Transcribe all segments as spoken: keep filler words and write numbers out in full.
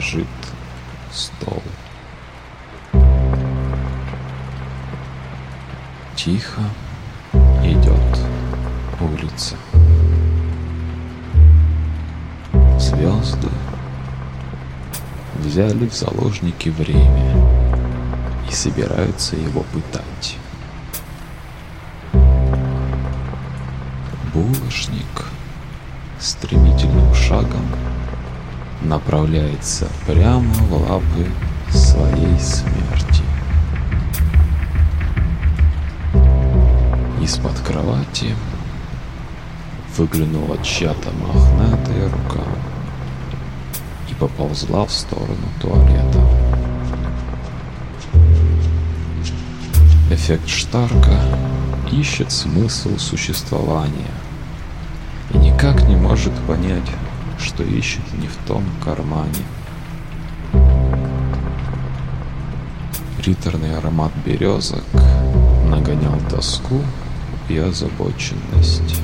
дрожит стол. Тихо идет улица. Звезды взяли в заложники время и собираются его пытать. Булочник стремительным шагом направляется прямо в лапы своей смерти. Из-под кровати выглянула чья-то мохнатая рука и поползла в сторону туалета. Эффект Штарка ищет смысл существования и никак не может понять, что ищет не в том кармане. Приторный аромат березок нагонял тоску и озабоченность.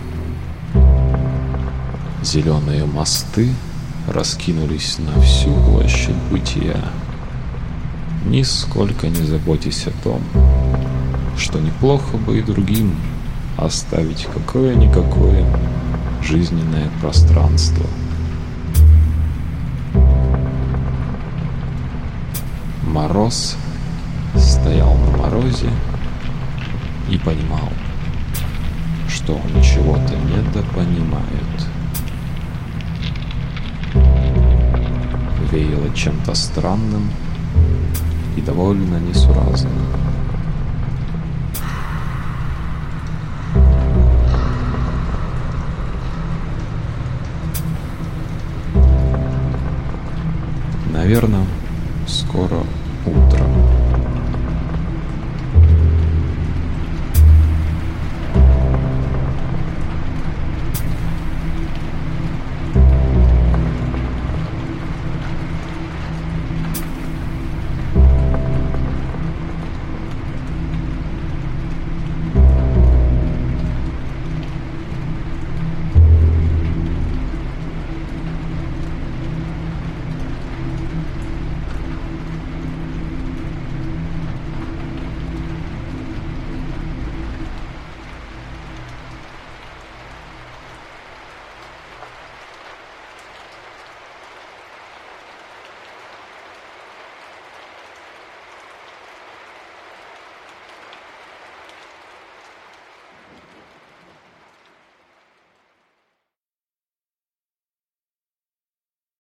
Зеленые мосты раскинулись на всю площадь бытия, нисколько не заботясь о том, что неплохо бы и другим оставить какое-никакое жизненное пространство. Мороз стоял на морозе и понимал, что он чего-то недопонимает. Веяло чем-то странным и довольно несуразным. Наверное,